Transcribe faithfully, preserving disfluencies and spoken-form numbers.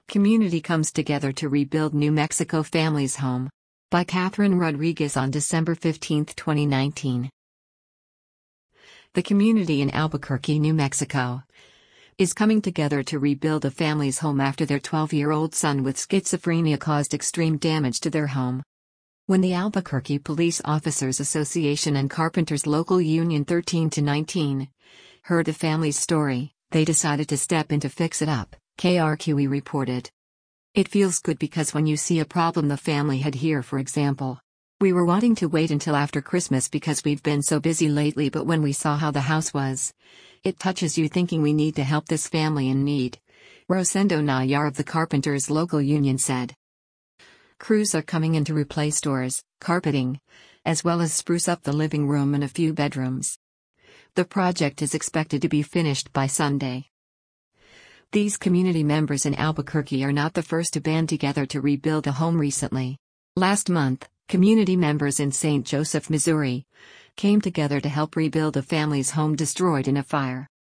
Community comes together to rebuild New Mexico family's home. By Catherine Rodriguez on December fifteenth, twenty nineteen. The community in Albuquerque, New Mexico, is coming together to rebuild a family's home after their twelve-year-old son with schizophrenia caused extreme damage to their home. When the Albuquerque Police Officers Association and Carpenters Local Union thirteen to nineteen heard the family's story, they decided to step in to fix it up, K R Q E reported. It feels good because when you see a problem the family had here, for example. We were wanting to wait until after Christmas because we've been so busy lately, but when we saw how the house was, it touches you thinking we need to help this family in need, Rosendo Nayar of the Carpenters Local Union said. Crews are coming in to replace doors, carpeting, as well as spruce up the living room and a few bedrooms. The project is expected to be finished by Sunday. These community members in Albuquerque are not the first to band together to rebuild a home recently. Last month, community members in Saint Joseph, Missouri, came together to help rebuild a family's home destroyed in a fire.